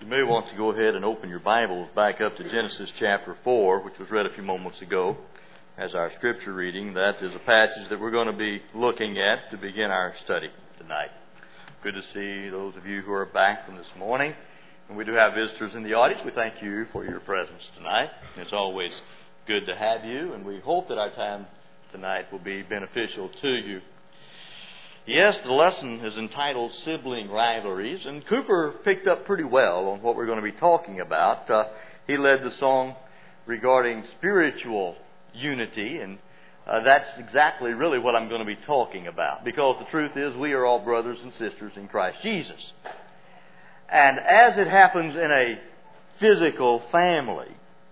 You may want to go ahead and open your Bibles back up to Genesis chapter 4, which was read a few moments ago as our scripture reading. That is a passage that we're going to be looking at to begin our study tonight. Good to see those of you who are back from this morning. And we do have visitors in the audience. We thank you for your presence tonight. It's always good to have you, and we hope that our time tonight will be beneficial to you. Yes, the lesson is entitled Sibling Rivalries, and Cooper picked up pretty well on what we're going to be talking about. He led the song regarding spiritual unity, and that's exactly really what I'm going to be talking about, because the truth is we are all brothers and sisters in Christ Jesus. And as it happens in a physical family,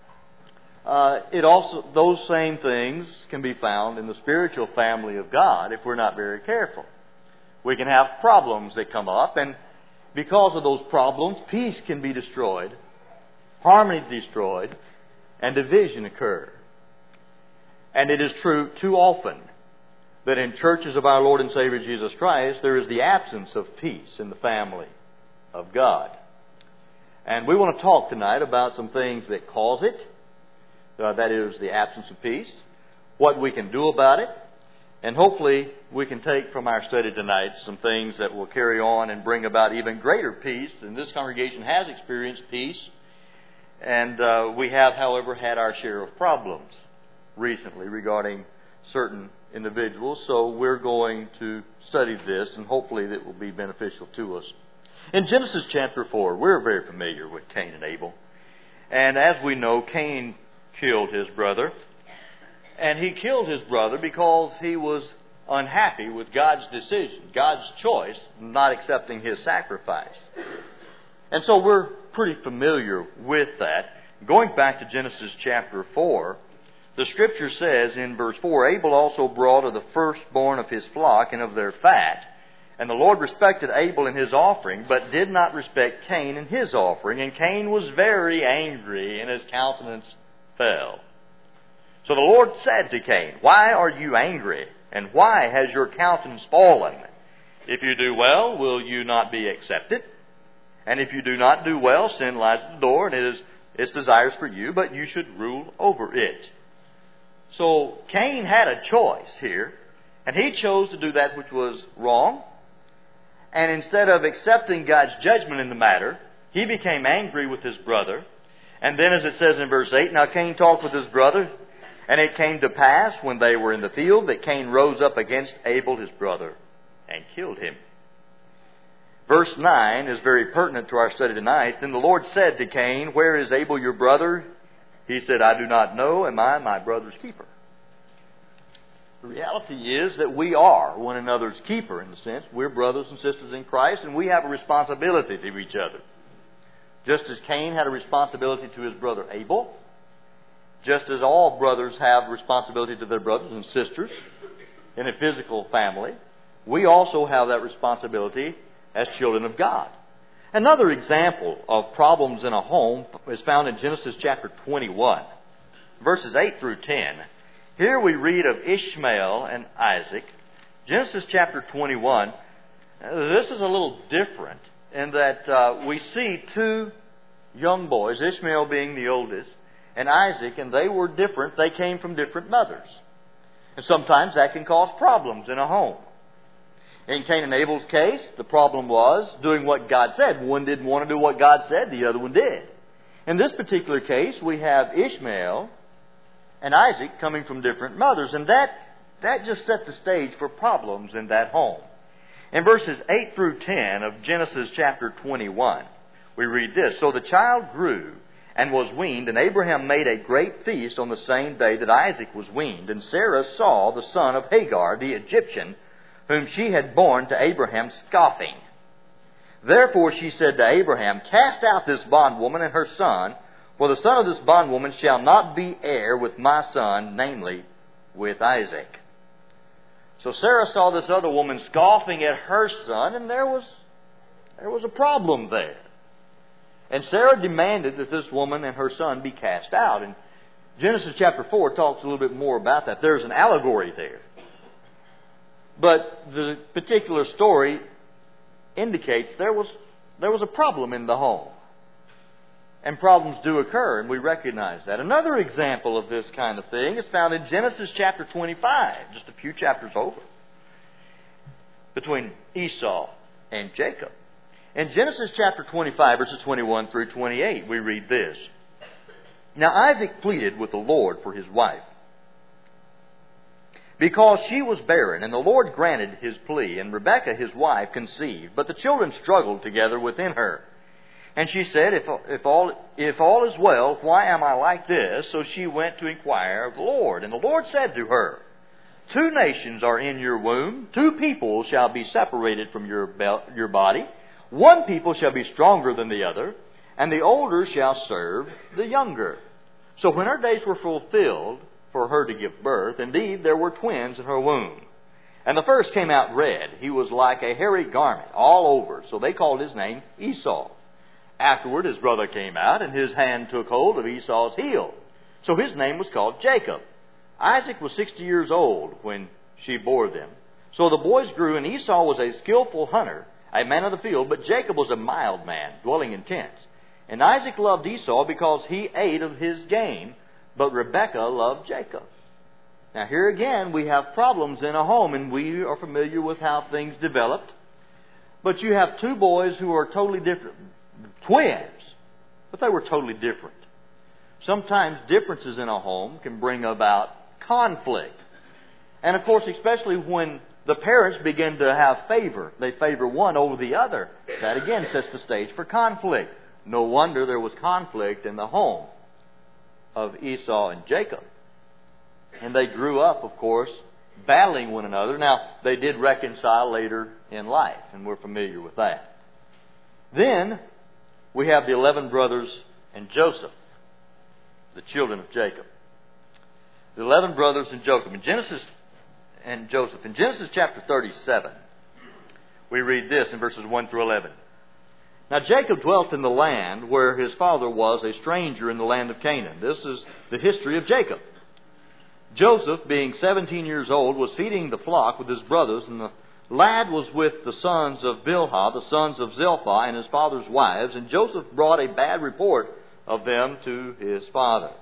those same things can be found in the spiritual family of God if we're not very careful. We can have problems that come up, and because of those problems, peace can be destroyed, harmony destroyed, and division occur. And it is true too often that in churches of our Lord and Savior Jesus Christ, there is the absence of peace in the family of God. And we want to talk tonight about some things that cause it, that is the absence of peace, what we can do about it, and hopefully we can take from our study tonight some things that will carry on and bring about even greater peace. And this congregation has experienced peace. And we have, however, had our share of problems recently regarding certain individuals. So we're going to study this, and hopefully it will be beneficial to us. In Genesis chapter 4, we're very familiar with Cain and Abel. And as we know, Cain killed his brother. And he killed his brother because he was unhappy with God's decision, God's choice, not accepting his sacrifice. And so we're pretty familiar with that. Going back to Genesis chapter 4, the Scripture says in verse 4, Abel also brought of the firstborn of his flock and of their fat. And the Lord respected Abel in his offering, but did not respect Cain in his offering. And Cain was very angry, and his countenance fell. So the Lord said to Cain, Why are you angry? And why has your countenance fallen? If you do well, will you not be accepted? And if you do not do well, sin lies at the door, and it is its desires for you, but you should rule over it. So Cain had a choice here, and he chose to do that which was wrong. And instead of accepting God's judgment in the matter, he became angry with his brother. And then as it says in verse 8, Now Cain talked with his brother, and it came to pass, when they were in the field, that Cain rose up against Abel his brother and killed him. Verse 9 is very pertinent to our study tonight. Then the Lord said to Cain, Where is Abel your brother? He said, I do not know. Am I my brother's keeper? The reality is that we are one another's keeper, in the sense we're brothers and sisters in Christ, and we have a responsibility to each other. Just as Cain had a responsibility to his brother Abel, just as all brothers have responsibility to their brothers and sisters in a physical family, we also have that responsibility as children of God. Another example of problems in a home is found in Genesis chapter 21, verses 8 through 10. Here we read of Ishmael and Isaac. Genesis chapter 21, this is a little different in that we see two young boys, Ishmael being the oldest, and Isaac, and they were different. They came from different mothers. And sometimes that can cause problems in a home. In Cain and Abel's case, the problem was doing what God said. One didn't want to do what God said, the other one did. In this particular case, we have Ishmael and Isaac coming from different mothers, and that just set the stage for problems in that home. In verses 8 through 10 of Genesis chapter 21, we read this, So the child grew and was weaned, and Abraham made a great feast on the same day that Isaac was weaned. And Sarah saw the son of Hagar, the Egyptian, whom she had borne to Abraham, scoffing. Therefore she said to Abraham, Cast out this bondwoman and her son, for the son of this bondwoman shall not be heir with my son, namely with Isaac. So Sarah saw this other woman scoffing at her son, and there was a problem there. And Sarah demanded that this woman and her son be cast out. And Genesis chapter 4 talks a little bit more about that. There's an allegory there. But the particular story indicates there was a problem in the home. And problems do occur, and we recognize that. Another example of this kind of thing is found in Genesis chapter 25, just a few chapters over, between Esau and Jacob. In Genesis chapter 25, verses 21 through 28, we read this. Now Isaac pleaded with the Lord for his wife, because she was barren, and the Lord granted his plea, and Rebekah his wife conceived, but the children struggled together within her. And she said, if all is well, why am I like this? So she went to inquire of the Lord. And the Lord said to her, 2 nations are in your womb, 2 people shall be separated from your body. 1 people shall be stronger than the other, and the older shall serve the younger. So when her days were fulfilled for her to give birth, indeed there were twins in her womb. And the first came out red. He was like a hairy garment all over. So they called his name Esau. Afterward, his brother came out, and his hand took hold of Esau's heel. So his name was called Jacob. Isaac was 60 years old when she bore them. So the boys grew, and Esau was a skillful hunter, a man of the field, but Jacob was a mild man, dwelling in tents. And Isaac loved Esau because he ate of his game, but Rebekah loved Jacob. Now here again, we have problems in a home, and we are familiar with how things developed. But you have 2 boys who are totally different. Twins, but they were totally different. Sometimes differences in a home can bring about conflict. And of course, especially when the parents begin to have favor, they favor one over the other, that again sets the stage for conflict. No wonder there was conflict in the home of Esau and Jacob. And they grew up, of course, battling one another. Now, they did reconcile later in life, and we're familiar with that. Then we have the 11 brothers and Joseph, the children of Jacob. The 11 brothers and Joseph. In Genesis chapter 37, we read this in verses 1 through 11. Now Jacob dwelt in the land where his father was a stranger in the land of Canaan. This is the history of Jacob. Joseph, being 17 years old, was feeding the flock with his brothers, and the lad was with the sons of Bilhah, the sons of Zilpah, and his father's wives, and Joseph brought a bad report of them to his father.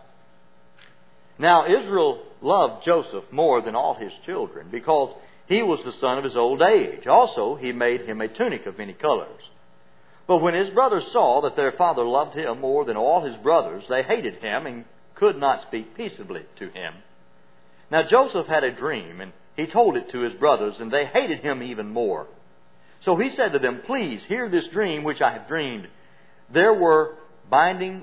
Now Israel loved Joseph more than all his children, because he was the son of his old age. Also he made him a tunic of many colors. But when his brothers saw that their father loved him more than all his brothers, they hated him and could not speak peaceably to him. Now Joseph had a dream, and he told it to his brothers, and they hated him even more. So he said to them, please hear this dream which I have dreamed. There we were binding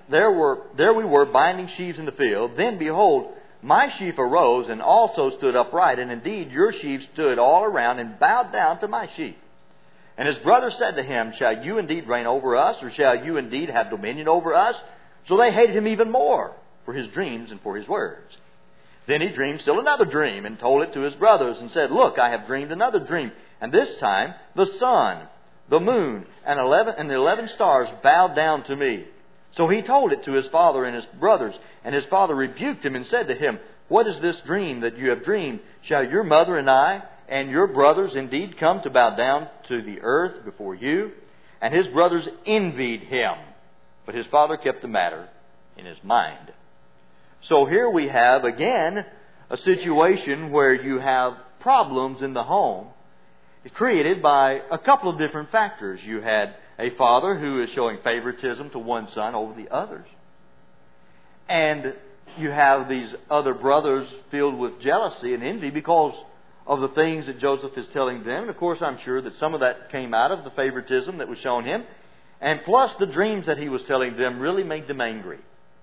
sheaves in the field. Then behold, my sheaf arose and also stood upright, and indeed your sheaf stood all around and bowed down to my sheaf. And his brothers said to him, shall you indeed reign over us, or shall you indeed have dominion over us? So they hated him even more for his dreams and for his words. Then he dreamed still another dream, and told it to his brothers, and said, look, I have dreamed another dream. And this time the sun, the moon, and the 11 stars bowed down to me. So he told it to his father and his brothers, and his father rebuked him and said to him, what is this dream that you have dreamed? Shall your mother and I and your brothers indeed come to bow down to the earth before you? And his brothers envied him, but his father kept the matter in his mind. So here we have, again, a situation where you have problems in the home created by a couple of different factors. You had a father who is showing favoritism to one son over the others. And you have these other brothers filled with jealousy and envy because of the things that Joseph is telling them. And of course, I'm sure that some of that came out of the favoritism that was shown him. And plus the dreams that he was telling them really made them angry.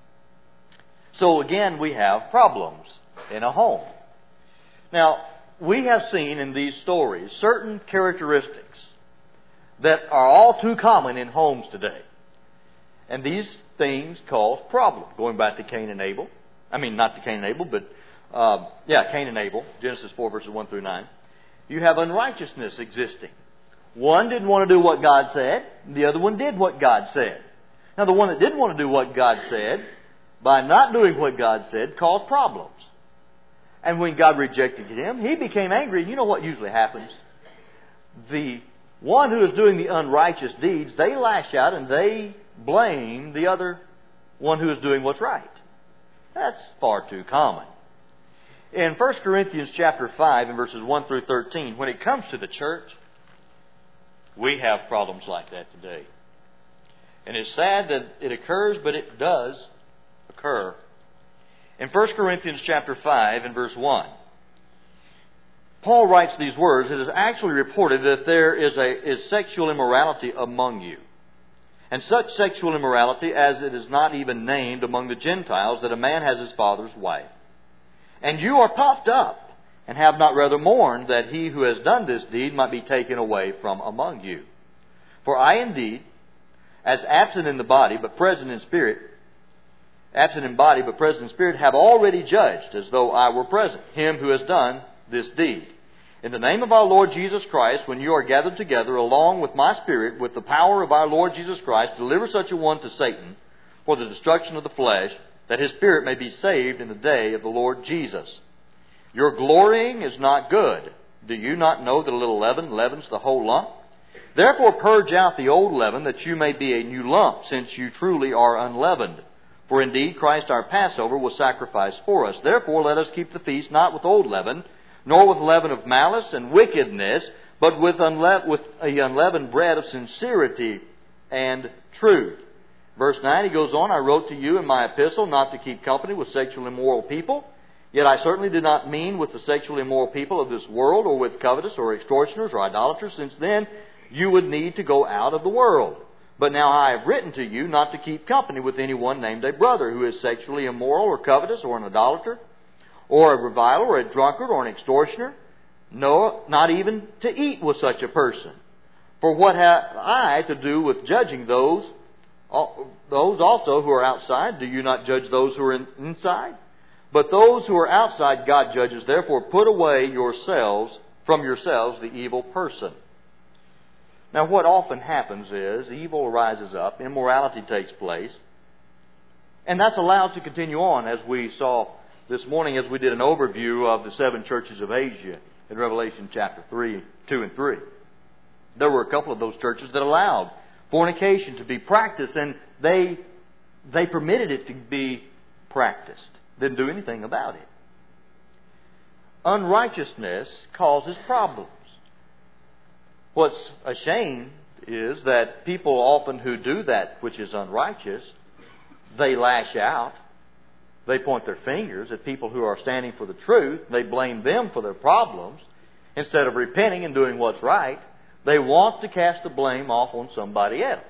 So again, we have problems in a home. Now, we have seen in these stories certain characteristics that are all too common in homes today. And these things cause problems. Going back to Cain and Abel. I mean, not to Cain and Abel, but Cain and Abel. Genesis 4, verses 1 through 9. You have unrighteousness existing. One didn't want to do what God said. The other one did what God said. Now, the one that didn't want to do what God said, by not doing what God said, caused problems. And when God rejected him, he became angry. You know what usually happens? The one who is doing the unrighteous deeds, they lash out and they blame the other one who is doing what's right. That's far too common. In 1 Corinthians chapter 5 and verses 1 through 13, when it comes to the church, we have problems like that today. And it's sad that it occurs, but it does occur. In 1 Corinthians chapter 5 and verse 1, Paul writes these words: "It is actually reported that there is sexual immorality among you, and such sexual immorality as it is not even named among the Gentiles, that a man has his father's wife. And you are puffed up, and have not rather mourned that he who has done this deed might be taken away from among you. For I indeed, as absent in body but present in spirit, have already judged, as though I were present, him who has done this deed. In the name of our Lord Jesus Christ, when you are gathered together along with my spirit, with the power of our Lord Jesus Christ, deliver such a one to Satan for the destruction of the flesh, that his spirit may be saved in the day of the Lord Jesus. Your glorying is not good. Do you not know that a little leaven leavens the whole lump? Therefore purge out the old leaven, that you may be a new lump, since you truly are unleavened. For indeed Christ our Passover was sacrificed for us. Therefore let us keep the feast not with old leaven, nor with leaven of malice and wickedness, but with a unleavened bread of sincerity and truth." Verse 9, he goes on, "I wrote to you in my epistle not to keep company with sexually immoral people. Yet I certainly did not mean with the sexually immoral people of this world, or with covetous, or extortioners, or idolaters, since then you would need to go out of the world. But now I have written to you not to keep company with anyone named a brother who is sexually immoral, or covetous, or an idolater, or a reviler, or a drunkard, or an extortioner. No, not even to eat with such a person. For what have I to do with judging those also who are outside? Do you not judge those who are inside? But those who are outside God judges. Therefore put away from yourselves the evil person." Now what often happens is evil rises up, immorality takes place, and that's allowed to continue on, as we saw this morning as we did an overview of the 7 churches of Asia in Revelation chapter 2 and 3. There were a couple of those churches that allowed fornication to be practiced, and they permitted it to be practiced. Didn't do anything about it. Unrighteousness causes problems. What's a shame is that people often who do that which is unrighteous, they lash out. They point their fingers at people who are standing for the truth. They blame them for their problems. Instead of repenting and doing what's right, they want to cast the blame off on somebody else.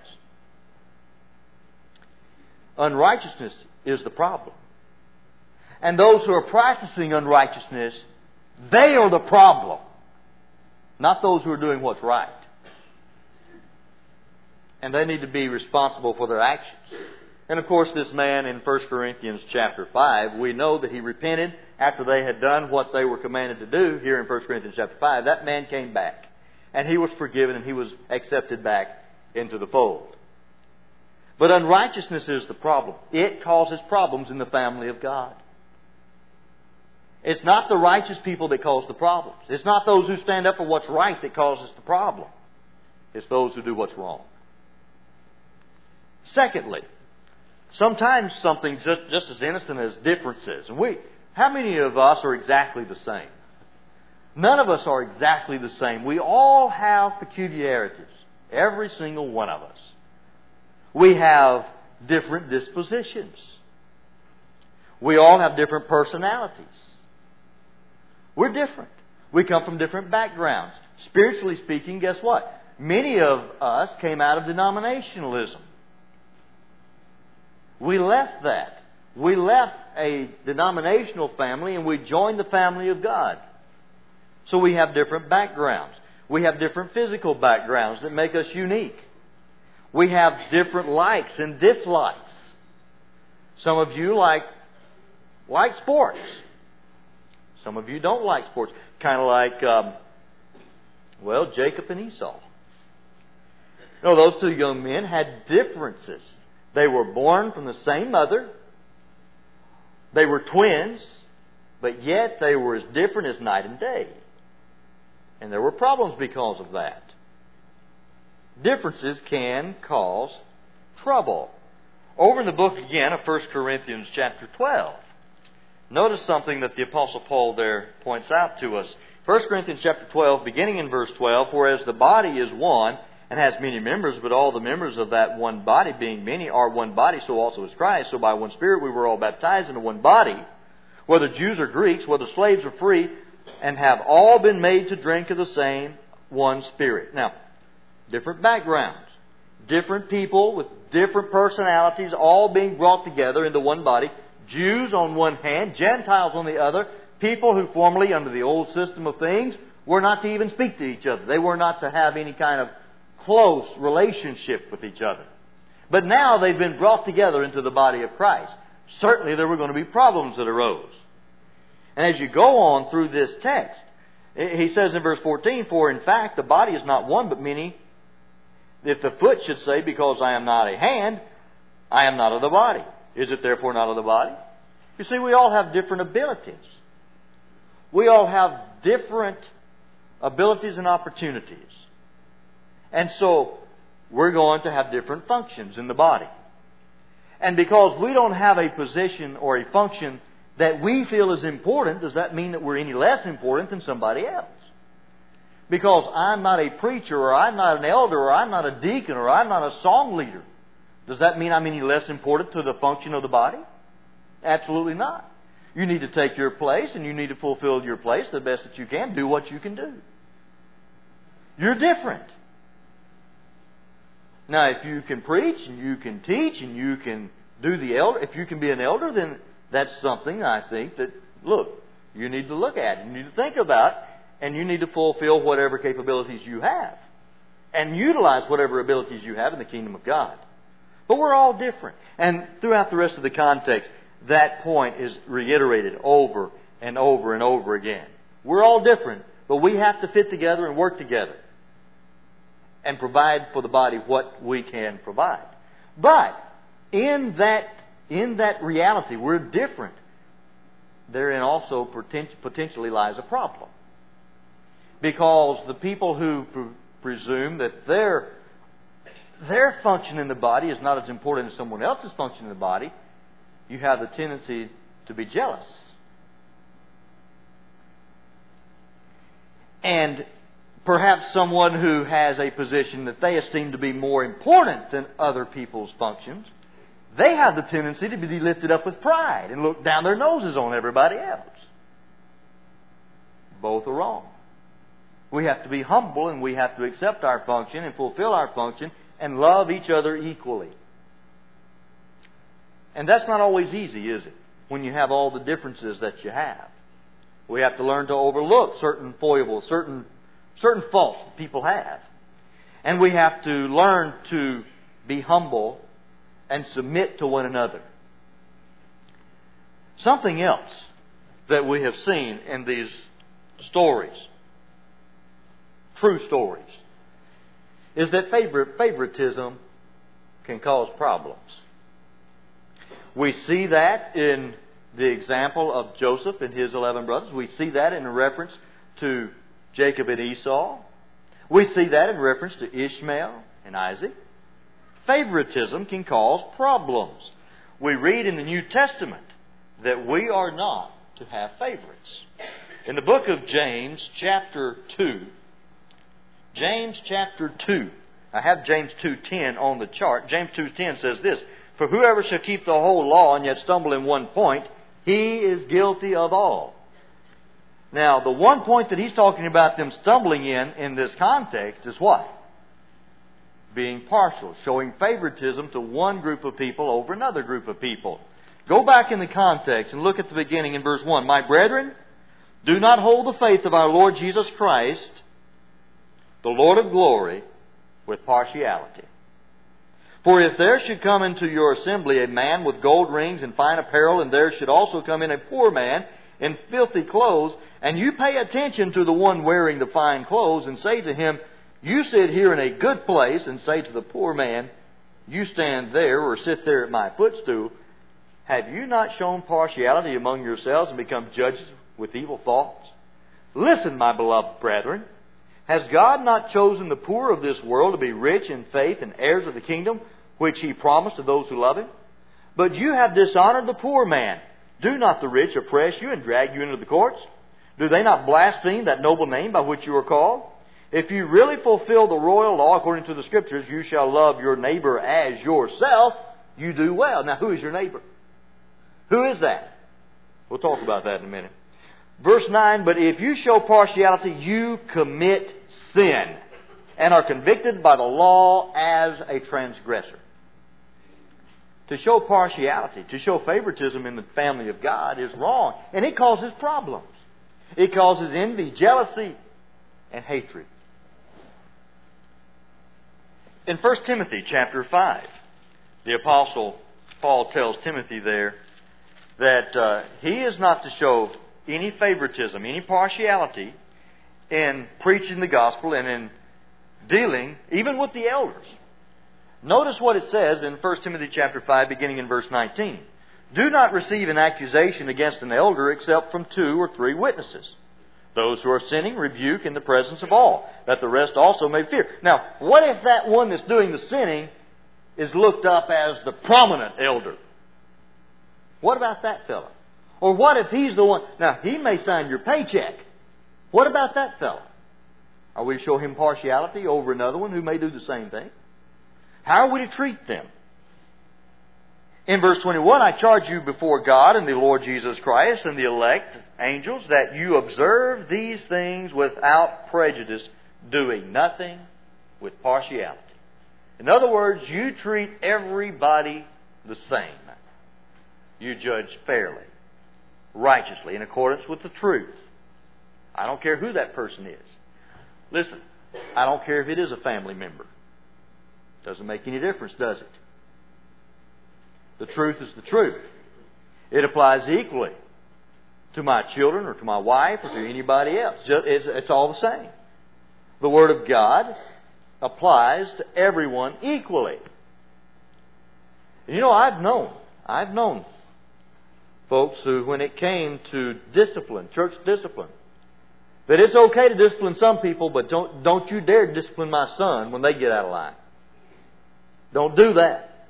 Unrighteousness is the problem. And those who are practicing unrighteousness, they are the problem, not those who are doing what's right. And they need to be responsible for their actions. And of course, this man in 1 Corinthians chapter 5, we know that he repented after they had done what they were commanded to do here in 1 Corinthians chapter 5. That man came back, and he was forgiven, and he was accepted back into the fold. But unrighteousness is the problem. It causes problems in the family of God. It's not the righteous people that cause the problems. It's not those who stand up for what's right that causes the problem. It's those who do what's wrong. Secondly, sometimes something's just as innocent as differences. How many of us are exactly the same? None of us are exactly the same. We all have peculiarities. Every single one of us. We have different dispositions. We all have different personalities. We're different. We come from different backgrounds. Spiritually speaking, guess what? Many of us came out of denominationalism. We left that. We left a denominational family and we joined the family of God. So we have different backgrounds. We have different physical backgrounds that make us unique. We have different likes and dislikes. Some of you like sports. Some of you don't like sports. Kind of like, Jacob and Esau. Those two young men had differences. They were born from the same mother. They were twins, but yet they were as different as night and day. And there were problems because of that. Differences can cause trouble. Over in the book again of 1 Corinthians chapter 12, notice something that the Apostle Paul there points out to us. 1 Corinthians chapter 12, beginning in verse 12, for as the body is one and has many members, but all the members of that one body, being many, are one body, so also is Christ. So by one Spirit we were all baptized into one body, whether Jews or Greeks, whether slaves or free, and have all been made to drink of the same one Spirit. Now, different backgrounds, different people with different personalities, all being brought together into one body. Jews on one hand, Gentiles on the other, people who formerly, under the old system of things, were not to even speak to each other. They were not to have any kind of close relationship with each other. But now they've been brought together into the body of Christ. Certainly there were going to be problems that arose. And as you go on through this text, he says in verse 14, for in fact the body is not one but many. If the foot should say, because I am not a hand, I am not of the body, is it therefore not of the body? You see, we all have different abilities. We all have different abilities and opportunities. And so, we're going to have different functions in the body. And because we don't have a position or a function that we feel is important, does that mean that we're any less important than somebody else? Because I'm not a preacher, or I'm not an elder, or I'm not a deacon, or I'm not a song leader, does that mean I'm any less important to the function of the body? Absolutely not. You need to take your place, and you need to fulfill your place the best that you can. Do what you can do. You're different. Now, if you can preach, and you can teach, and you can do the elder, if you can be an elder, then that's something I think that, look, you need to look at, you need to think about, and you need to fulfill whatever capabilities you have. And utilize whatever abilities you have in the kingdom of God. But we're all different. And throughout the rest of the context, that point is reiterated over and over and over again. We're all different, but we have to fit together and work together. And provide for the body what we can provide. But in that reality, we're different. Therein also potentially lies a problem. Because the people who presume that their function in the body is not as important as someone else's function in the body, you have the tendency to be jealous. And perhaps someone who has a position that they esteem to be more important than other people's functions, they have the tendency to be lifted up with pride and look down their noses on everybody else. Both are wrong. We have to be humble, and we have to accept our function and fulfill our function and love each other equally. And that's not always easy, is it? When you have all the differences that you have. We have to learn to overlook certain foibles, certain faults that people have. And we have to learn to be humble and submit to one another. Something else that we have seen in these stories, true stories, is that favoritism can cause problems. We see that in the example of Joseph and his 11 brothers. We see that in reference to Jacob and Esau. We see that in reference to Ishmael and Isaac. Favoritism can cause problems. We read in the New Testament that we are not to have favorites. In the book of James, chapter 2, James chapter 2, I have James 2:10 on the chart. James 2:10 says this, for whoever shall keep the whole law and yet stumble in one point, he is guilty of all. Now, the one point that he's talking about them stumbling in this context is what? Being partial, showing favoritism to one group of people over another group of people. Go back in the context and look at the beginning in verse 1. My brethren, do not hold the faith of our Lord Jesus Christ, the Lord of glory, with partiality. For if there should come into your assembly a man with gold rings and fine apparel, and there should also come in a poor man in filthy clothes, and you pay attention to the one wearing the fine clothes, and say to him, you sit here in a good place, and say to the poor man, you stand there or sit there at my footstool, have you not shown partiality among yourselves and become judges with evil thoughts? Listen, my beloved brethren, has God not chosen the poor of this world to be rich in faith and heirs of the kingdom, which He promised to those who love Him? But you have dishonored the poor man. Do not the rich oppress you and drag you into the courts? Do they not blaspheme that noble name by which you are called? If you really fulfill the royal law according to the Scriptures, you shall love your neighbor as yourself. You do well. Now, who is your neighbor? Who is that? We'll talk about that in a minute. Verse 9, but if you show partiality, you commit sin and are convicted by the law as a transgressor. To show partiality, to show favoritism in the family of God is wrong. And it causes problems. It causes envy, jealousy, and hatred. In 1 Timothy chapter 5, the Apostle Paul tells Timothy there that he is not to show any favoritism, any partiality in preaching the gospel and in dealing even with the elders. Notice what it says in 1 Timothy chapter 5, beginning in verse 19. Do not receive an accusation against an elder except from 2 or 3 witnesses. Those who are sinning rebuke in the presence of all, that the rest also may fear. Now, what if that one that's doing the sinning is looked up as the prominent elder? What about that fellow? Or what if he's the one... Now, he may sign your paycheck. What about that fellow? Are we to show him partiality over another one who may do the same thing? How are we to treat them? In verse 21, I charge you before God and the Lord Jesus Christ and the elect angels that you observe these things without prejudice, doing nothing with partiality. In other words, you treat everybody the same. You judge fairly, righteously, in accordance with the truth. I don't care who that person is. Listen, I don't care if it is a family member. Doesn't make any difference, does it? The truth is the truth. It applies equally to my children or to my wife or to anybody else. It's all the same. The Word of God applies to everyone equally. And you know, I've known folks who, when it came to discipline, church discipline, that it's okay to discipline some people, but don't you dare discipline my son when they get out of line. Don't do that.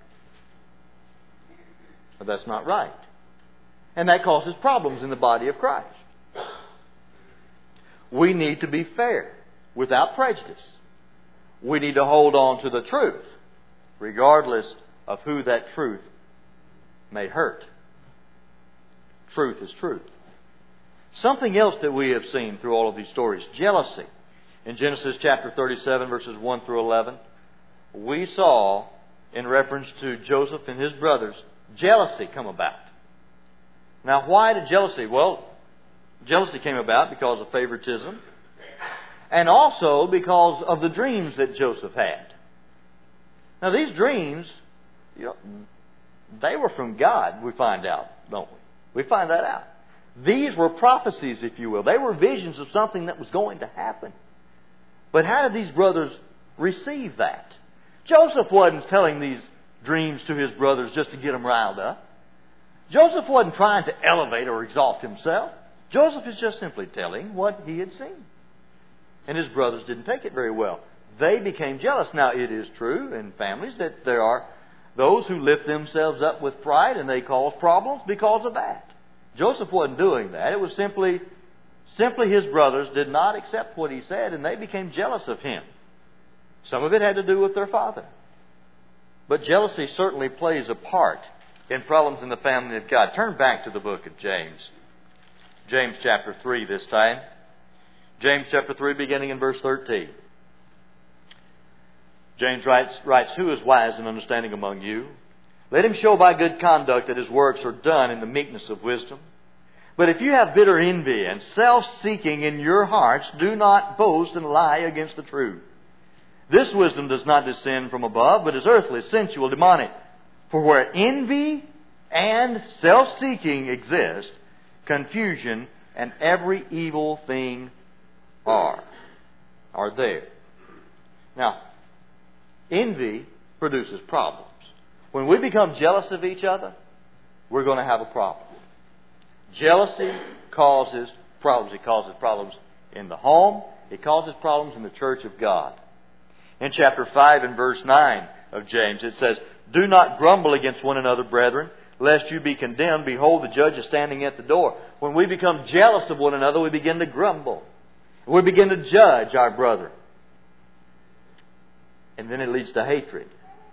But that's not right. And that causes problems in the body of Christ. We need to be fair, without prejudice. We need to hold on to the truth, regardless of who that truth may hurt. Truth is truth. Something else that we have seen through all of these stories, jealousy. In Genesis chapter 37, verses 1 through 11, we saw, in reference to Joseph and his brothers, jealousy come about. Now, why did jealousy? Well, jealousy came about because of favoritism, and also because of the dreams that Joseph had. Now, these dreams, they were from God, we find out, don't we? We find that out. These were prophecies, if you will. They were visions of something that was going to happen. But how did these brothers receive that? Joseph wasn't telling these dreams to his brothers just to get them riled up. Joseph wasn't trying to elevate or exalt himself. Joseph is just simply telling what he had seen. And his brothers didn't take it very well. They became jealous. Now, it is true in families that there are those who lift themselves up with pride and they cause problems because of that. Joseph wasn't doing that. It was simply his brothers did not accept what he said and they became jealous of him. Some of it had to do with their father. But jealousy certainly plays a part in problems in the family of God. Turn back to the book of James. James chapter 3 this time. James chapter 3 beginning in verse 13. James writes, Who is wise and understanding among you? Let him show by good conduct that his works are done in the meekness of wisdom. But if you have bitter envy and self-seeking in your hearts, do not boast and lie against the truth. This wisdom does not descend from above, but is earthly, sensual, demonic. For where envy and self-seeking exist, confusion and every evil thing are there. Now, envy produces problems. When we become jealous of each other, we're going to have a problem. Jealousy causes problems. It causes problems in the home. It causes problems in the church of God. In chapter 5 and verse 9 of James, it says, Do not grumble against one another, brethren, lest you be condemned. Behold, the judge is standing at the door. When we become jealous of one another, we begin to grumble. We begin to judge our brother. And then it leads to hatred.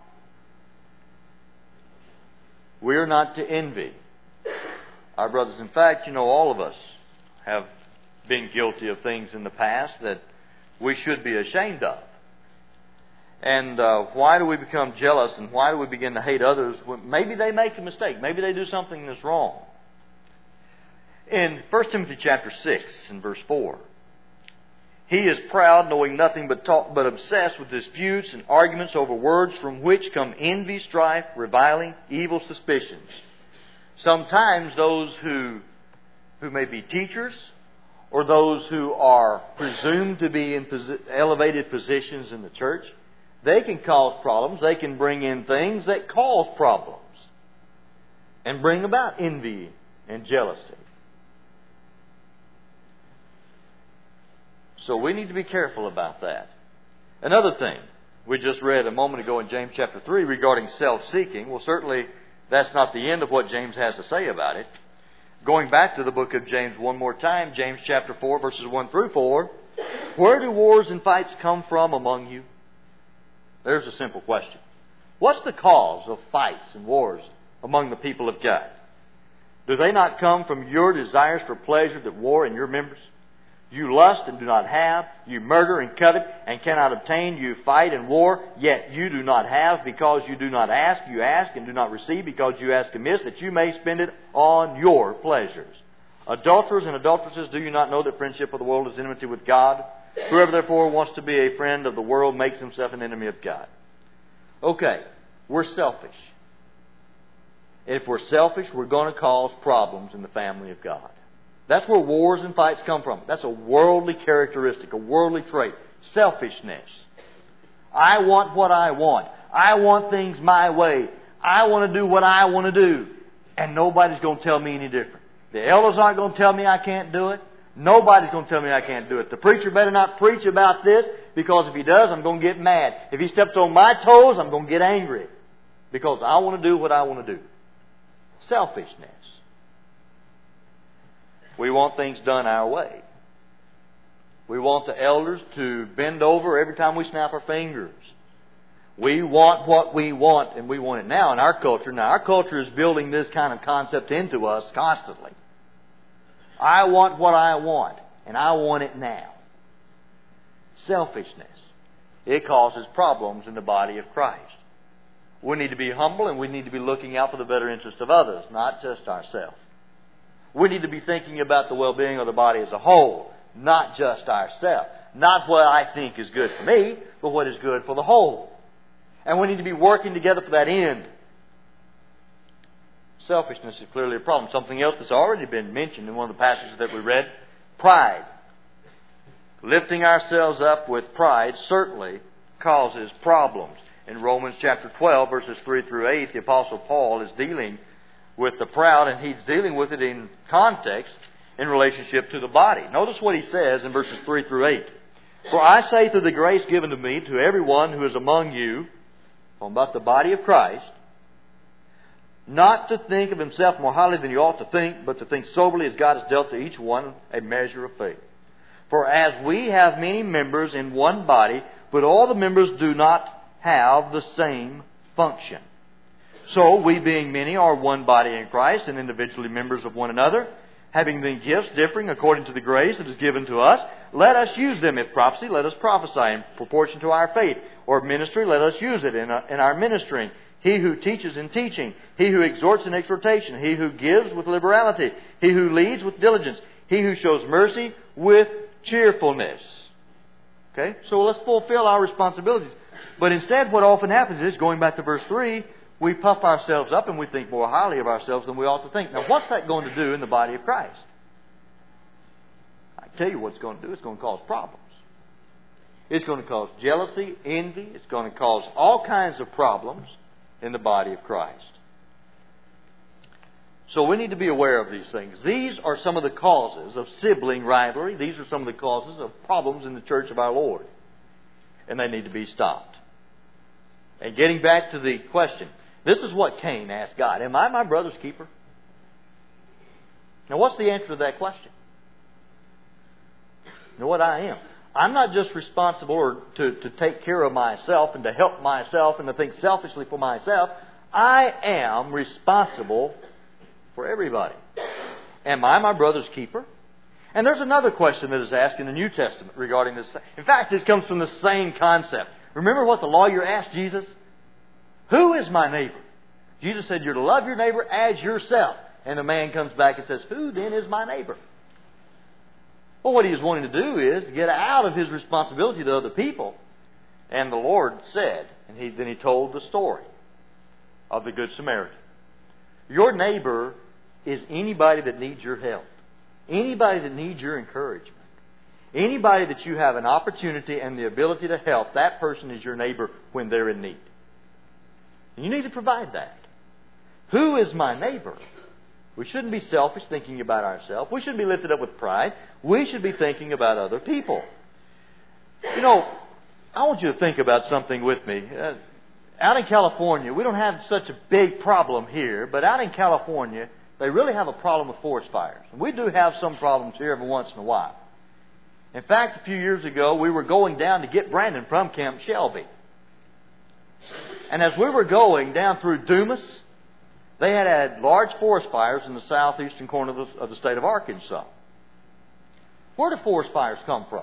We are not to envy our brothers. In fact, all of us have been guilty of things in the past that we should be ashamed of. And why do we become jealous and why do we begin to hate others? Maybe they make a mistake. Maybe they do something that's wrong. In 1 Timothy chapter 6 and verse 4, he is proud, knowing nothing but obsessed with disputes and arguments over words from which come envy, strife, reviling, evil suspicions. Sometimes those who may be teachers or those who are presumed to be in elevated positions in the church, they can cause problems. They can bring in things that cause problems and bring about envy and jealousy. So we need to be careful about that. Another thing we just read a moment ago in James chapter 3 regarding self-seeking. Well, certainly that's not the end of what James has to say about it. Going back to the book of James one more time, James chapter 4 verses 1 through 4. Where do wars and fights come from among you? There's a simple question. What's the cause of fights and wars among the people of God? Do they not come from your desires for pleasure that war in your members? You lust and do not have. You murder and covet and cannot obtain. You fight and war, yet you do not have because you do not ask. You ask and do not receive because you ask amiss, that you may spend it on your pleasures. Adulterers and adulteresses, do you not know that friendship of the world is enmity with God? Whoever therefore wants to be a friend of the world makes himself an enemy of God. Okay, we're selfish. If we're selfish, we're going to cause problems in the family of God. That's where wars and fights come from. That's a worldly characteristic, a worldly trait. Selfishness. I want what I want. I want things my way. I want to do what I want to do. And nobody's going to tell me any different. The elders aren't going to tell me I can't do it. Nobody's going to tell me I can't do it. The preacher better not preach about this, because if he does, I'm going to get mad. If he steps on my toes, I'm going to get angry. Because I want to do what I want to do. Selfishness. We want things done our way. We want the elders to bend over every time we snap our fingers. We want what we want, and we want it now in our culture. Now, our culture is building this kind of concept into us constantly. I want what I want, and I want it now. Selfishness. It causes problems in the body of Christ. We need to be humble, and we need to be looking out for the better interest of others, not just ourselves. We need to be thinking about the well-being of the body as a whole, not just ourselves. Not what I think is good for me, but what is good for the whole. And we need to be working together for that end. Selfishness is clearly a problem. Something else that's already been mentioned in one of the passages that we read, pride. Lifting ourselves up with pride certainly causes problems. In Romans chapter 12, verses 3 through 8, the Apostle Paul is dealing with the proud, and he's dealing with it in context in relationship to the body. Notice what he says in verses 3 through 8. For I say through the grace given to me to everyone who is among you, talking about the body of Christ, not to think of himself more highly than you ought to think, but to think soberly as God has dealt to each one a measure of faith. For as we have many members in one body, but all the members do not have the same function. So we, being many, are one body in Christ and individually members of one another, having then gifts differing according to the grace that is given to us. Let us use them. If prophecy, let us prophesy in proportion to our faith. Or ministry, let us use it in our ministering. He who teaches in teaching. He who exhorts in exhortation. He who gives with liberality. He who leads with diligence. He who shows mercy with cheerfulness. Okay? So let's fulfill our responsibilities. But instead, what often happens is, going back to verse 3, we puff ourselves up and we think more highly of ourselves than we ought to think. Now, what's that going to do in the body of Christ? I tell you what it's going to do. It's going to cause problems. It's going to cause jealousy, envy. It's going to cause all kinds of problems in the body of Christ. So we need to be aware of these things. These are some of the causes of sibling rivalry. These are some of the causes of problems in the church of our Lord. And they need to be stopped. And getting back to the question, This is what Cain asked God. Am I my brother's keeper? Now what's the answer to that question? You know what I am? I'm not just responsible to take care of myself and to help myself and to think selfishly for myself. I am responsible for everybody. Am I my brother's keeper? And there's another question that is asked in the New Testament regarding this. In fact, this comes from the same concept. Remember what the lawyer asked Jesus? Who is my neighbor? Jesus said, you're to love your neighbor as yourself. And the man comes back and says, who then is my neighbor? Well, what he is wanting to do is get out of his responsibility to other people. And the Lord said, and then he told the story of the Good Samaritan. Your neighbor is anybody that needs your help. Anybody that needs your encouragement. Anybody that you have an opportunity and the ability to help, that person is your neighbor when they're in need. And you need to provide that. Who is my neighbor? We shouldn't be selfish thinking about ourselves. We shouldn't be lifted up with pride. We should be thinking about other people. You know, I want you to think about something with me. Out in California, we don't have such a big problem here, but out in California, they really have a problem with forest fires. And we do have some problems here every once in a while. In fact, a few years ago, we were going down to get Brandon from Camp Shelby. And as we were going down through Dumas, they had large forest fires in the southeastern corner of the state of Arkansas. Where do forest fires come from?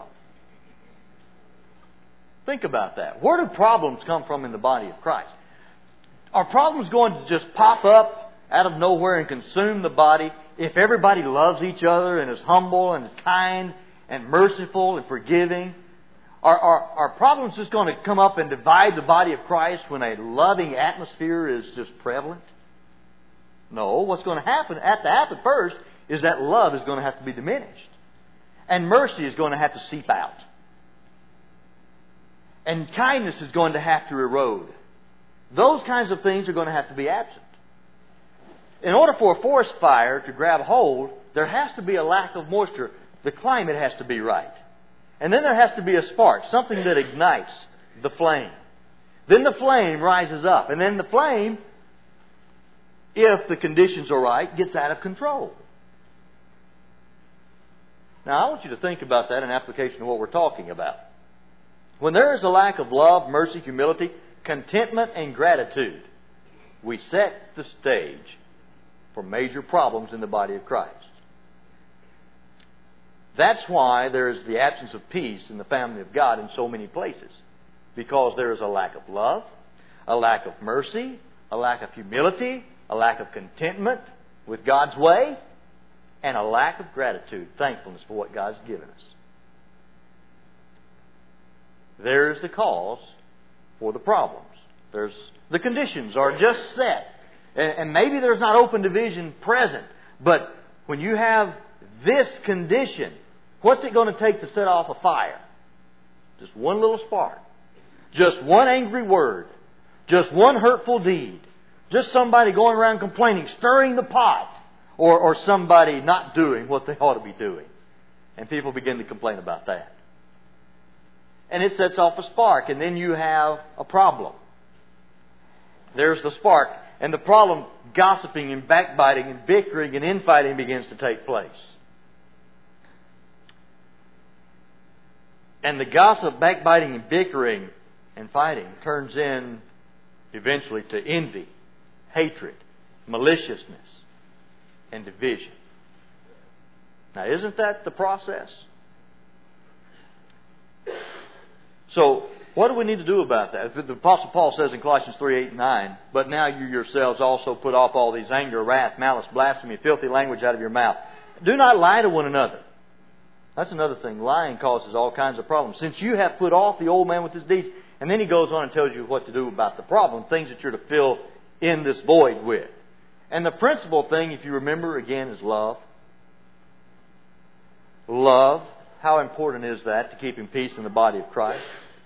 Think about that. Where do problems come from in the body of Christ? Are problems going to just pop up out of nowhere and consume the body if everybody loves each other and is humble and is kind and merciful and forgiving? Are problems just going to come up and divide the body of Christ when a loving atmosphere is just prevalent? No. What's going to happen first is that love is going to have to be diminished. And mercy is going to have to seep out. And kindness is going to have to erode. Those kinds of things are going to have to be absent. In order for a forest fire to grab hold, there has to be a lack of moisture. The climate has to be right. And then there has to be a spark, something that ignites the flame. Then the flame rises up. And then the flame, if the conditions are right, gets out of control. Now, I want you to think about that in application of what we're talking about. When there is a lack of love, mercy, humility, contentment, and gratitude, we set the stage for major problems in the body of Christ. That's why there is the absence of peace in the family of God in so many places. Because there is a lack of love, a lack of mercy, a lack of humility, a lack of contentment with God's way, and a lack of gratitude, thankfulness for what God's given us. There's the cause for the problems. The conditions are just set. And maybe there's not open division present. But when you have this condition, what's it going to take to set off a fire? Just one little spark. Just one angry word. Just one hurtful deed. Just somebody going around complaining, stirring the pot. Or somebody not doing what they ought to be doing. And people begin to complain about that. And it sets off a spark, and then you have a problem. There's the spark. And the problem, gossiping and backbiting and bickering and infighting begins to take place. And the gossip, backbiting and bickering and fighting turns in eventually to envy, hatred, maliciousness, and division. Now, isn't that the process? So, what do we need to do about that? The Apostle Paul says in Colossians 3:8-9, but now you yourselves also put off all these anger, wrath, malice, blasphemy, filthy language out of your mouth. Do not lie to one another. That's another thing. Lying causes all kinds of problems. Since you have put off the old man with his deeds, and then he goes on and tells you what to do about the problem, things that you're to fill in this void with. And the principal thing, if you remember again, is love. Love. How important is that to keeping peace in the body of Christ?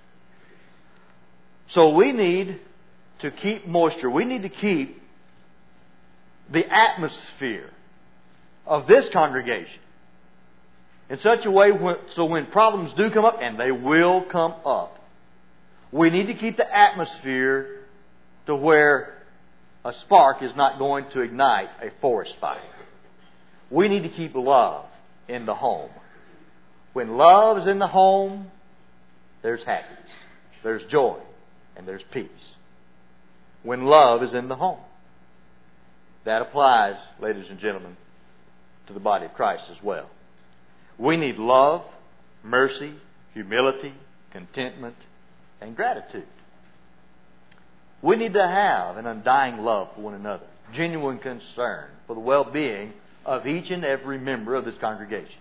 So we need to keep moisture. We need to keep the atmosphere of this congregation in such a way so when problems do come up, and they will come up, we need to keep the atmosphere to where a spark is not going to ignite a forest fire. We need to keep love in the home. When love is in the home, there's happiness, there's joy, and there's peace. When love is in the home. That applies, ladies and gentlemen, to the body of Christ as well. We need love, mercy, humility, contentment, and gratitude. We need to have an undying love for one another, genuine concern for the well-being of each and every member of this congregation.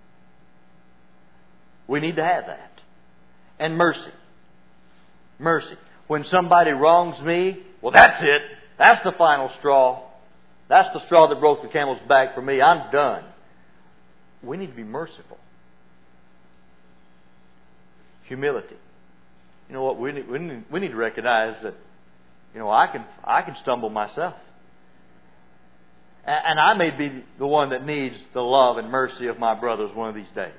We need to have that. And mercy. Mercy. When somebody wrongs me, well, that's it. That's the final straw. That's the straw that broke the camel's back for me. I'm done. We need to be merciful. Humility. You know what? We need to recognize that, I can stumble myself. And I may be the one that needs the love and mercy of my brothers one of these days.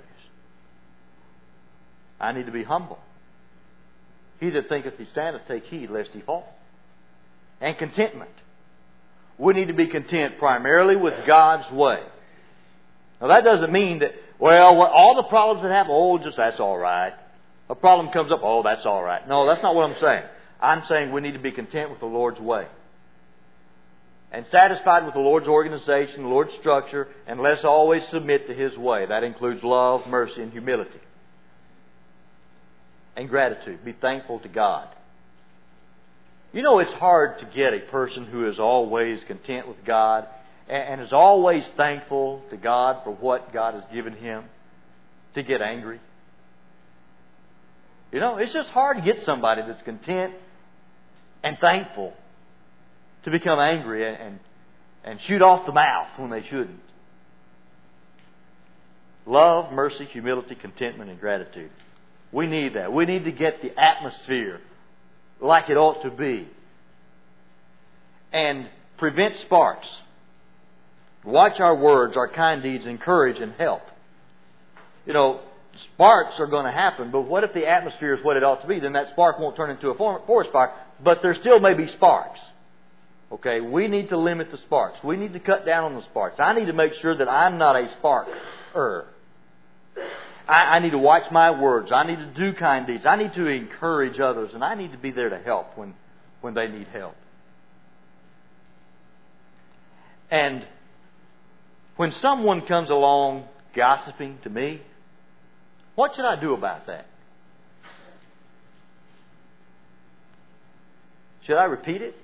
I need to be humble. He that thinketh he standeth, take heed lest he fall. And contentment. We need to be content primarily with God's way. Now that doesn't mean that, all the problems that happen, that's all right. A problem comes up, that's all right. No, that's not what I'm saying. I'm saying we need to be content with the Lord's way. And satisfied with the Lord's organization, the Lord's structure, and let's always submit to His way. That includes love, mercy, and humility. And gratitude. Be thankful to God. It's hard to get a person who is always content with God and is always thankful to God for what God has given him to get angry. It's just hard to get somebody that's content and thankful to become angry and shoot off the mouth when they shouldn't. Love, mercy, humility, contentment, and gratitude. We need that. We need to get the atmosphere like it ought to be. And prevent sparks. Watch our words, our kind deeds, encourage and help. Sparks are going to happen, but what if the atmosphere is what it ought to be? Then that spark won't turn into a forest fire, but there still may be sparks. Okay, we need to limit the sparks. We need to cut down on the sparks. I need to make sure that I'm not a sparker. I need to watch my words. I need to do kind deeds. I need to encourage others. And I need to be there to help when they need help. And when someone comes along gossiping to me, what should I do about that? Should I repeat it?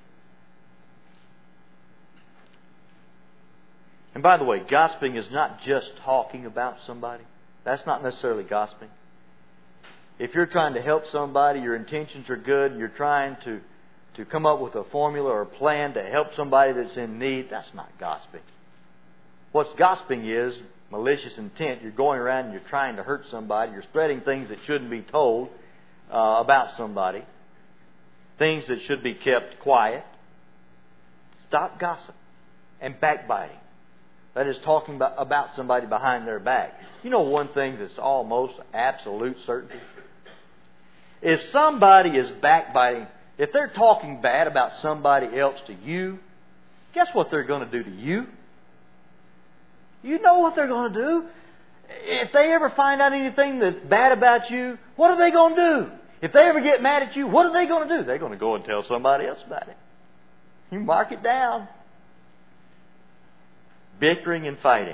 And by the way, gossiping is not just talking about somebody. That's not necessarily gossiping. If you're trying to help somebody, your intentions are good, and you're trying to come up with a formula or a plan to help somebody that's in need, that's not gossiping. What's gossiping is malicious intent. You're going around and you're trying to hurt somebody. You're spreading things that shouldn't be told about somebody. Things that should be kept quiet. Stop gossip and backbiting. That is talking about somebody behind their back. One thing that's almost absolute certainty? If somebody is backbiting, if they're talking bad about somebody else to you, guess what they're going to do to you? You know what they're going to do. If they ever find out anything that's bad about you, what are they going to do? If they ever get mad at you, what are they going to do? They're going to go and tell somebody else about it. You mark it down. Bickering and fighting.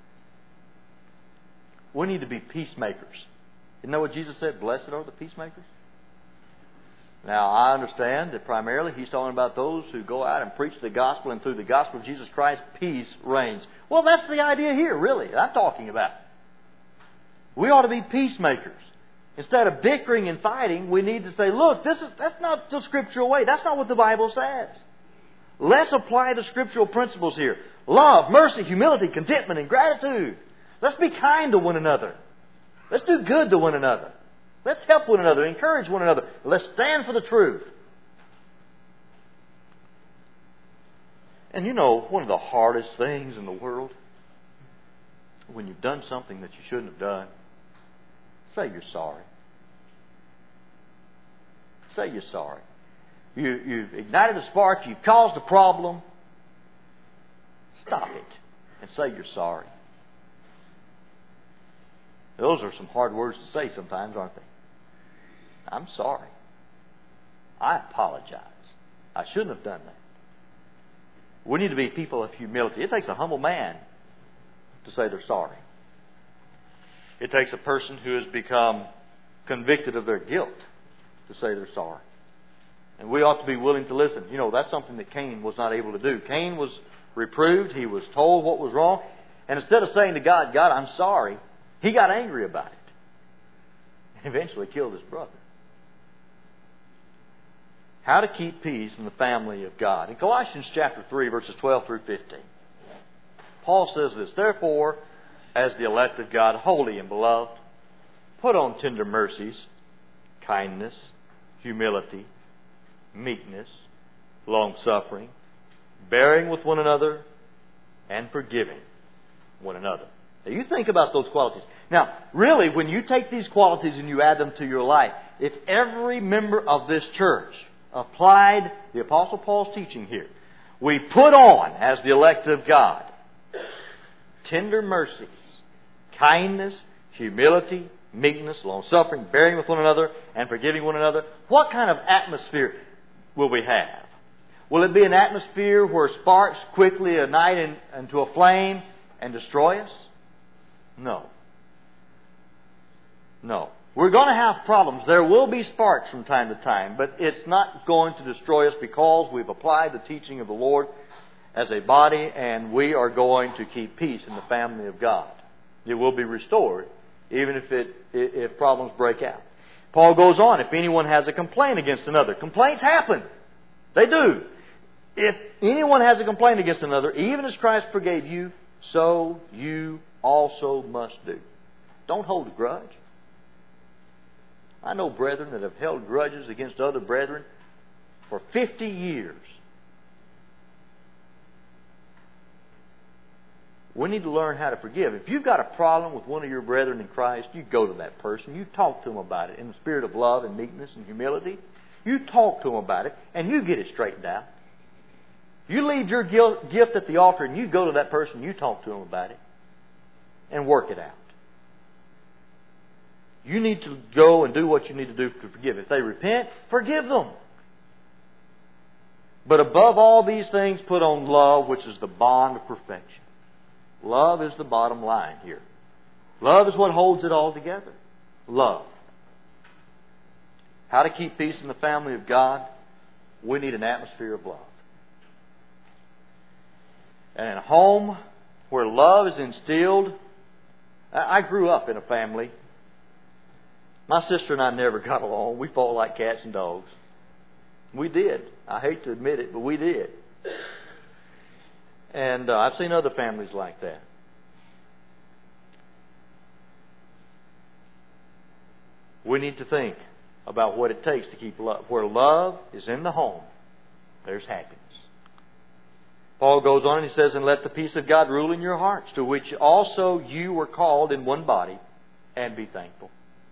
We need to be peacemakers. Isn't that what Jesus said? Blessed are the peacemakers. Now, I understand that primarily He's talking about those who go out and preach the gospel, and through the gospel of Jesus Christ, peace reigns. Well, that's the idea here, really, that I'm talking about. We ought to be peacemakers. Instead of bickering and fighting, we need to say, look, that's not the scriptural way. That's not what the Bible says. Let's apply the scriptural principles here. Love, mercy, humility, contentment, and gratitude. Let's be kind to one another. Let's do good to one another. Let's help one another, encourage one another. Let's stand for the truth. And one of the hardest things in the world, when you've done something that you shouldn't have done, say you're sorry. Say you're sorry. You've ignited a spark. You've caused a problem. Stop it and say you're sorry. Those are some hard words to say sometimes, aren't they? I'm sorry. I apologize. I shouldn't have done that. We need to be people of humility. It takes a humble man to say they're sorry. It takes a person who has become convicted of their guilt to say they're sorry. And we ought to be willing to listen. You know, that's something that Cain was not able to do. Cain was reproved. He was told what was wrong. And instead of saying to God, God, I'm sorry, he got angry about it. And eventually killed his brother. How to keep peace in the family of God. In Colossians chapter 3, verses 12 through 15, Paul says this, Therefore, as the elect of God, holy and beloved, put on tender mercies, kindness, humility, meekness, long-suffering, bearing with one another, and forgiving one another. Now, you think about those qualities. Now, really, when you take these qualities and you add them to your life, if every member of this church applied the Apostle Paul's teaching here, we put on, as the elect of God, tender mercies, kindness, humility, meekness, long-suffering, bearing with one another, and forgiving one another, what kind of atmosphere will we have? Will it be an atmosphere where sparks quickly ignite into a flame and destroy us? No. No. We're going to have problems. There will be sparks from time to time, but it's not going to destroy us because we've applied the teaching of the Lord as a body, and we are going to keep peace in the family of God. It will be restored, even if problems break out. Paul goes on, if anyone has a complaint against another. Complaints happen. They do. If anyone has a complaint against another, even as Christ forgave you, so you also must do. Don't hold a grudge. I know brethren that have held grudges against other brethren for 50 years. We need to learn how to forgive. If you've got a problem with one of your brethren in Christ, you go to that person. You talk to them about it in the spirit of love and meekness and humility. You talk to them about it and you get it straightened out. You leave your gift at the altar and you go to that person, you talk to them about it and work it out. You need to go and do what you need to do to forgive. If they repent, forgive them. But above all these things, put on love, which is the bond of perfection. Love is the bottom line here. Love is what holds it all together. Love. How to keep peace in the family of God? We need an atmosphere of love. And in a home where love is instilled. I grew up in a family. My sister and I never got along. We fought like cats and dogs. We did. I hate to admit it, but we did. And I've seen other families like that. We need to think about what it takes to keep love. Where love is in the home, there's happiness. Paul goes on and he says, and let the peace of God rule in your hearts, to which also you were called in one body, and be thankful.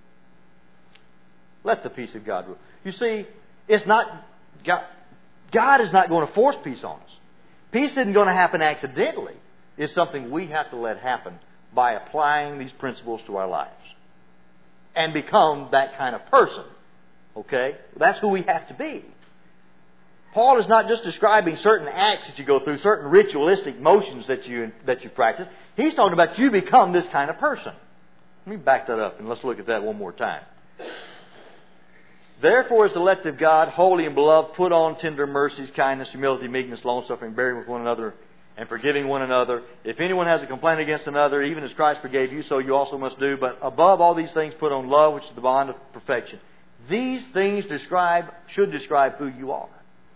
Let the peace of God rule. You see, it's not God is not going to force peace on us. Peace isn't going to happen accidentally. It's something we have to let happen by applying these principles to our lives. And become that kind of person. Okay? That's who we have to be. Paul is not just describing certain acts that you go through, certain ritualistic motions that you practice. He's talking about you become this kind of person. Let me back that up and let's look at that one more time. Therefore, as the elect of God, holy and beloved, put on tender mercies, kindness, humility, meekness, long-suffering, bearing with one another, and forgiving one another. If anyone has a complaint against another, even as Christ forgave you, so you also must do. But above all these things, put on love, which is the bond of perfection. These things should describe who you are.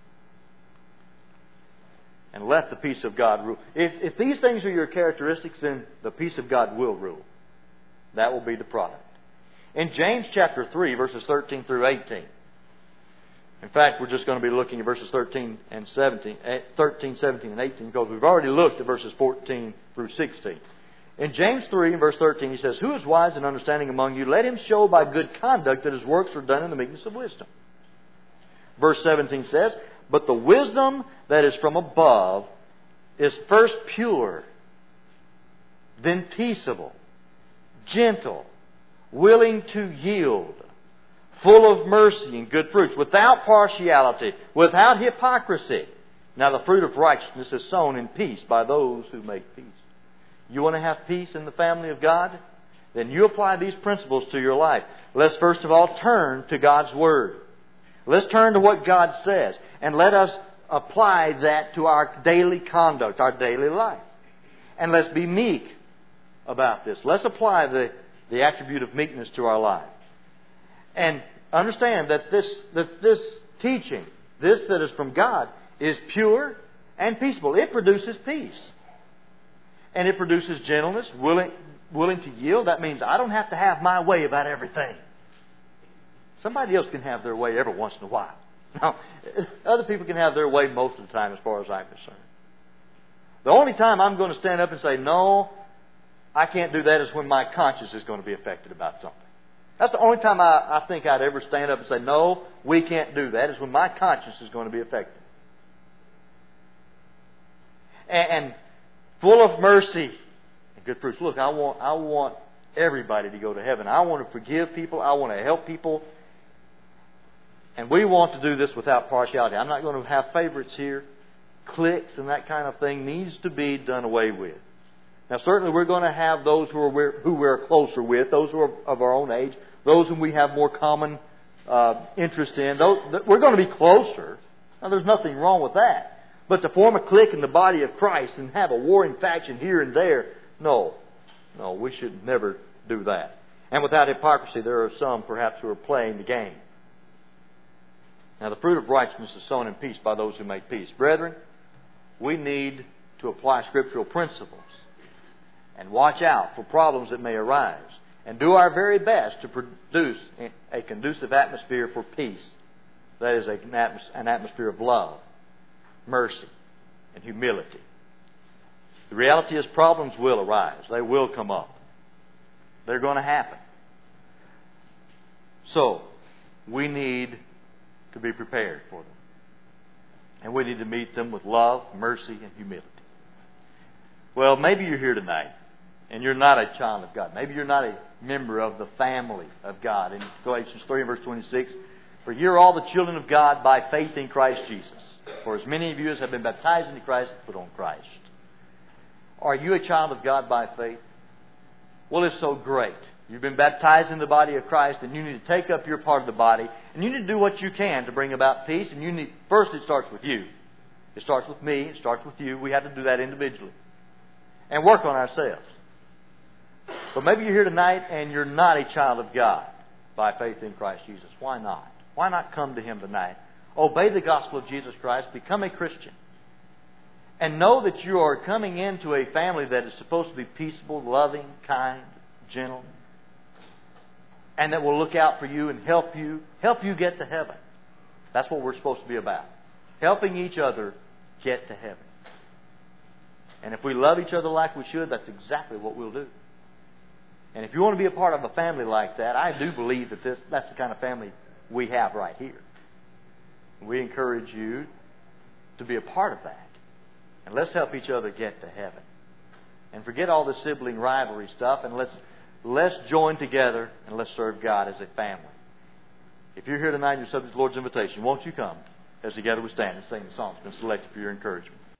And let the peace of God rule. If these things are your characteristics, then the peace of God will rule. That will be the product. In James chapter 3, verses 13 through 18. In fact, we're just going to be looking at verses 13, 17, and 18, because we've already looked at verses 14 through 16. In James 3, verse 13, he says, who is wise and understanding among you? Let him show by good conduct that his works are done in the meekness of wisdom. Verse 17 says, "But the wisdom that is from above is first pure, then peaceable, gentle, willing to yield, full of mercy and good fruits, without partiality, without hypocrisy. Now the fruit of righteousness is sown in peace by those who make peace." You want to have peace in the family of God? Then you apply these principles to your life. Let's first of all turn to God's Word. Let's turn to what God says. And let us apply that to our daily conduct, our daily life. And let's be meek about this. Let's apply the attribute of meekness to our life. And understand that this teaching, this that is from God, is pure and peaceable. It produces peace. And it produces gentleness, willing to yield. That means I don't have to have my way about everything. Somebody else can have their way every once in a while. Now, other people can have their way most of the time as far as I'm concerned. The only time I'm going to stand up and say, no, I can't do that, is when my conscience is going to be affected about something. That's the only time I think I'd ever stand up and say, no, we can't do that, is when my conscience is going to be affected. And full of mercy and good fruits. Look, I want everybody to go to heaven. I want to forgive people. I want to help people. And we want to do this without partiality. I'm not going to have favorites here. Cliques and that kind of thing needs to be done away with. Now, certainly we're going to have those who we're closer with, those who are of our own age, those whom we have more common interest in. We're going to be closer. Now, there's nothing wrong with that. But to form a clique in the body of Christ and have a warring faction here and there, no, we should never do that. And without hypocrisy, there are some perhaps who are playing the game. Now, the fruit of righteousness is sown in peace by those who make peace. Brethren, we need to apply scriptural principles and watch out for problems that may arise and do our very best to produce a conducive atmosphere for peace. That is an atmosphere of love, mercy, and humility. The reality is problems will arise. They will come up. They're going to happen. So, we need to be prepared for them. And we need to meet them with love, mercy, and humility. Well, maybe you're here tonight and you're not a child of God. Maybe you're not a member of the family of God. In Galatians 3 verse 26, "For you are all the children of God by faith in Christ Jesus. For as many of you as have been baptized into Christ, put on Christ." Are you a child of God by faith? Well, it's so great. You've been baptized in the body of Christ, and you need to take up your part of the body, and you need to do what you can to bring about peace. And first, it starts with you. It starts with me. It starts with you. We have to do that individually and work on ourselves. But maybe you're here tonight and you're not a child of God by faith in Christ Jesus. Why not? Why not come to Him tonight? Obey the gospel of Jesus Christ. Become a Christian. And know that you are coming into a family that is supposed to be peaceable, loving, kind, gentle, and that will look out for you and help you get to heaven. That's what we're supposed to be about. Helping each other get to heaven. And if we love each other like we should, that's exactly what we'll do. And if you want to be a part of a family like that, I do believe that that's the kind of family we have right here. We encourage you to be a part of that. And let's help each other get to heaven. And forget all the sibling rivalry stuff, and let's join together and let's serve God as a family. If you're here tonight and you're subject to the Lord's invitation, won't you come as together we stand and sing the song that's been selected for your encouragement?